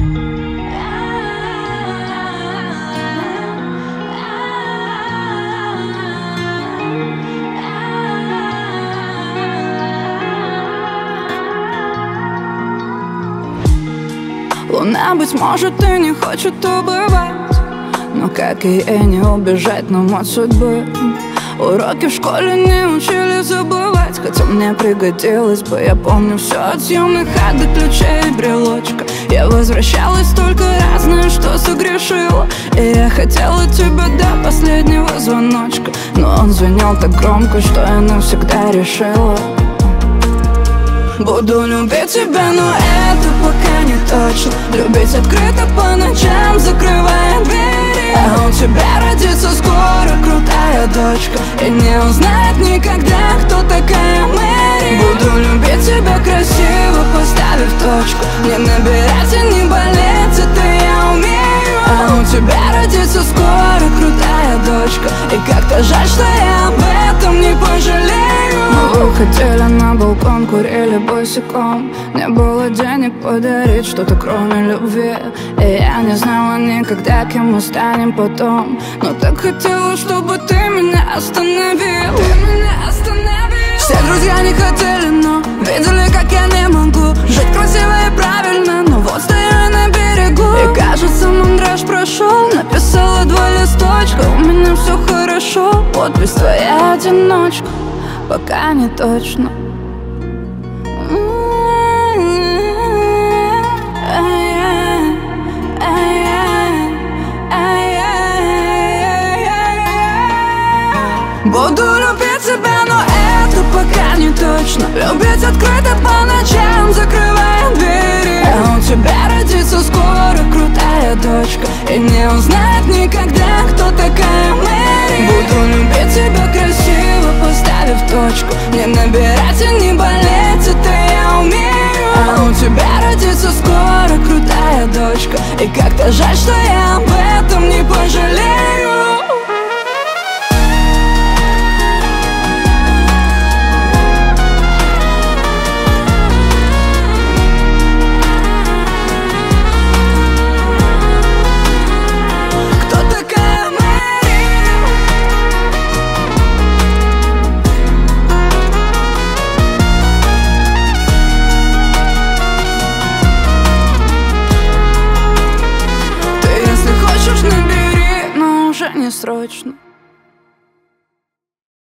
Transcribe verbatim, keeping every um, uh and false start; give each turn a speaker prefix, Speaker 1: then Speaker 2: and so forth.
Speaker 1: Луна, быть может, и не хочет убывать, но как и ей не убежать нам от судьбы. Уроки в школе не учили забывать, хотя мне пригодилось бы. Я помню все от съемных хат до ключей и брелочка. Я возвращалась столько раз, знаю, что согрешила. И я хотела тебя до последнего звоночка, но он звенел так громко, что я навсегда решила: буду любить тебя, но это пока не точно. Любить открыто по ночам, закрывая двери. А у тебя родится скоро крутая дочка, и не узнает никогда, кто такая Мэри. Буду любить тебя красиво, поставив точку. Не набирать и не болеть, это я умею. А у тебя родится скоро крутая дочка, и как-то жаль, что я об этом не пожалею. Мы выходили на балкон, курили босиком. Не было денег подарить что-то кроме любви, и я не знала никогда, кем мы станем потом. Но так хотела, чтобы ты меня остановил. Ты меня остановил. Все друзья не хотели, но видели, как я не могу жить красиво и правильно. Но вот стою я на берегу, и кажется, мандраж прошел. Написала два листочка: у меня все хорошо. Подпись твоя одиночка, пока не точно. Буду любить тебя, но это пока не точно. Любить открыто по ночам, закрывая двери. А у тебя родится скоро крутая дочка, и не узнает никогда, кто такая Мэри. Буду любить тебя красиво, поставив точку. Не набирать и не болеть, это я умею. А у тебя родится скоро крутая дочка, и как-то жаль, что я об этом не пожалею. Не срочно.